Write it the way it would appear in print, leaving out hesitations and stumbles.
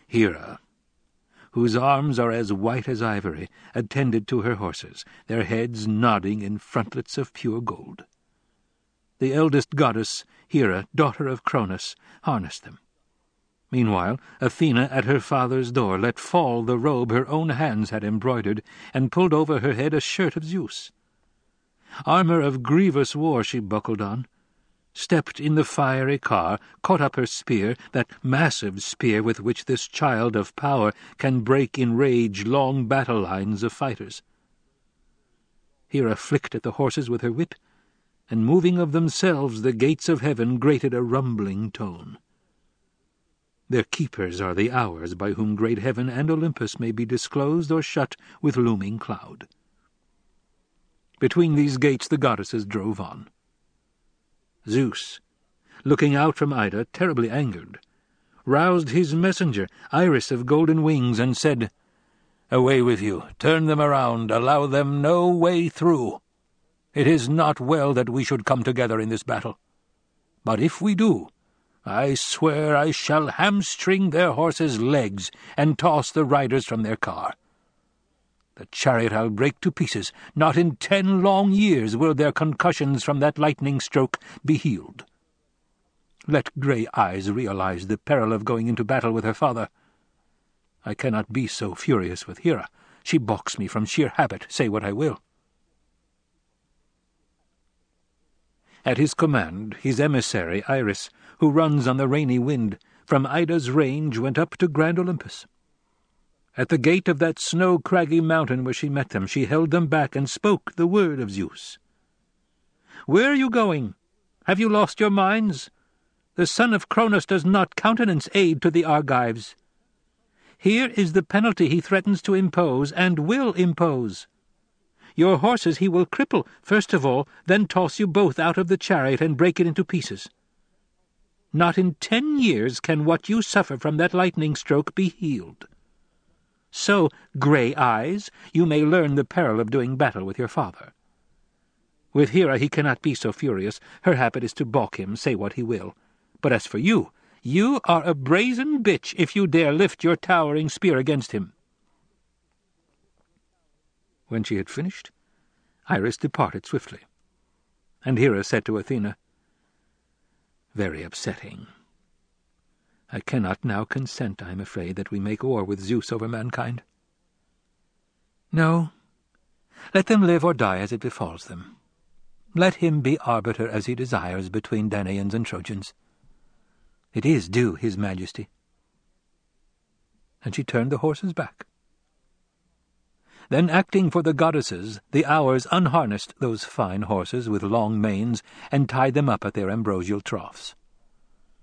Hera, whose arms are as white as ivory, attended to her horses, their heads nodding in frontlets of pure gold. The eldest goddess, Hera, daughter of Cronus, harnessed them. Meanwhile, Athena at her father's door let fall the robe her own hands had embroidered, and pulled over her head a shirt of Zeus. Armor of grievous war she buckled on, stepped in the fiery car, caught up her spear, that massive spear with which this child of power can break in rage long battle lines of fighters. Hera flicked at the horses with her whip, and moving of themselves the gates of heaven grated a rumbling tone. Their keepers are the hours by whom great heaven and Olympus may be disclosed or shut with looming cloud. Between these gates the goddesses drove on. Zeus, looking out from Ida, terribly angered, roused his messenger, Iris of golden wings, and said, "Away with you, turn them around, allow them no way through. It is not well that we should come together in this battle. But if we do, I swear I shall hamstring their horses' legs and toss the riders from their car. The chariot I'll break to pieces. Not in 10 long years will their concussions from that lightning stroke be healed. Let Grey Eyes realize the peril of going into battle with her father. I cannot be so furious with Hera. She balks me from sheer habit, say what I will." At his command, his emissary, Iris, who runs on the rainy wind, from Ida's range went up to grand Olympus. At the gate of that snow-craggy mountain where she met them, she held them back and spoke the word of Zeus. "Where are you going? Have you lost your minds? The son of Cronus does not countenance aid to the Argives. Here is the penalty he threatens to impose, and will impose. Your horses he will cripple, first of all, then toss you both out of the chariot and break it into pieces. Not in 10 years can what you suffer from that lightning stroke be healed. So, Grey Eyes, you may learn the peril of doing battle with your father. With Hera he cannot be so furious. Her habit is to balk him, say what he will. But as for you, you are a brazen bitch if you dare lift your towering spear against him." When she had finished, Iris departed swiftly, and Hera said to Athena, "Very upsetting. I cannot now consent, I am afraid, that we make war with Zeus over mankind. No, let them live or die as it befalls them. Let him be arbiter as he desires between Danaans and Trojans. It is due his majesty." And she turned the horses back. Then, acting for the goddesses, the Hours unharnessed those fine horses with long manes and tied them up at their ambrosial troughs.